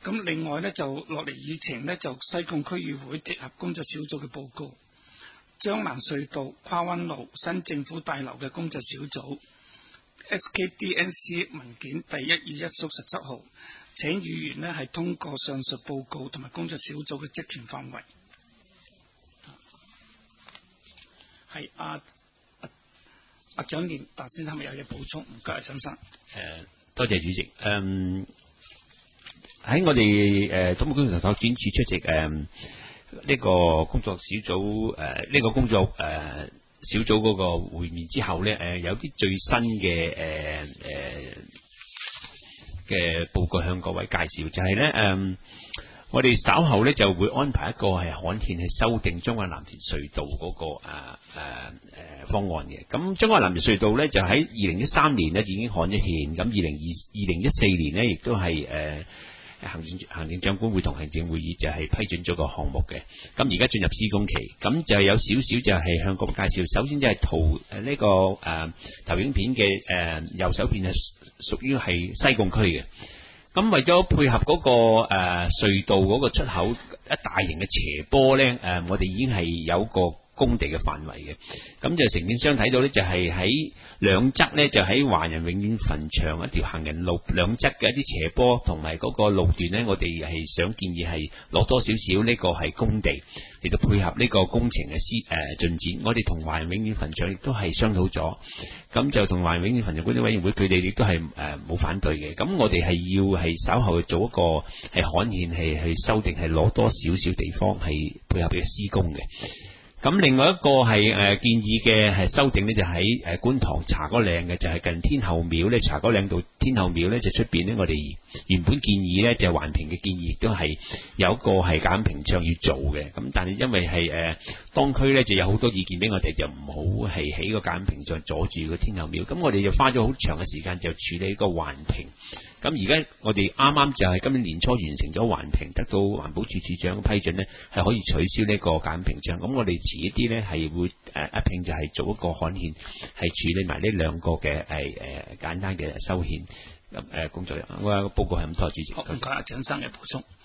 咁另外呢，就落嚟議程呢，就西貢區議會直轄工作小組嘅報告，將藍隧道跨灣路新政府大樓嘅工作小組 SKDNC 文件第121/17號，請議員呢係通過上述報告同埋工作小組嘅職權範圍。係阿蔣健達先生咪有嘢補充？唔該，蔣生。 多謝主席。喺我哋土木工程拓展處出席呢個工作小組呢個工作小組嗰個會面之後咧，有啲最新嘅報告向各位介紹，就係咧我哋稍後咧就會安排一個係刊憲去修訂將軍藍田隧道嗰個方案嘅。咁將軍藍田隧道咧就喺2013年咧已經刊咗憲，咁2014年咧亦都係行政長官會同行政會議就係批准咗個項目嘅。咁而家進入施工期，咁就有少少就係向各位介紹。首先就係呢個投影片嘅右手邊係屬於係西貢區嘅。咁為咗配合嗰個隧道嗰個出口一大型嘅斜坡咧，我哋已經係有個工地嘅範圍嘅。咁就承建商睇到咧，就係喺兩側咧，就喺華人永遠墳場一條行人路兩側嘅一啲斜坡同埋嗰個路段咧，我哋係想建議係攞多少少呢個係工地嚟到配合呢個工程嘅進展。我哋同華人永遠墳場亦都係商討咗，咁就同華人永遠墳場管理委員會佢哋亦都係冇反對嘅。咁我哋係要係稍後做一個係刊憲係去修訂，係攞多少少地方係配合嘅施工嘅。咁另外一個係建議嘅係修訂呢，就喺觀塘茶果嶺嘅，就係近天后廟咧，茶果嶺道天后廟咧就出邊呢，我哋原本建議咧就係環評嘅建議，亦都係有一個係簡屏障要做嘅。咁但係因為係當區咧就有好多意見俾我哋，就唔好係起個簡屏障阻住個天后廟。咁我哋就花咗好長嘅時間就處理呢個環評。咁而家我哋啱啱就係今年年初完成咗環評，得到環保署署長批准呢，係可以取消呢個簡屏障。咁我哋遲一啲呢，係會一併就係做一個刊憲，係處理埋呢兩個嘅簡單嘅修憲工作。我報告係咁多，主席。 好，唔該，蔣生嘅補充。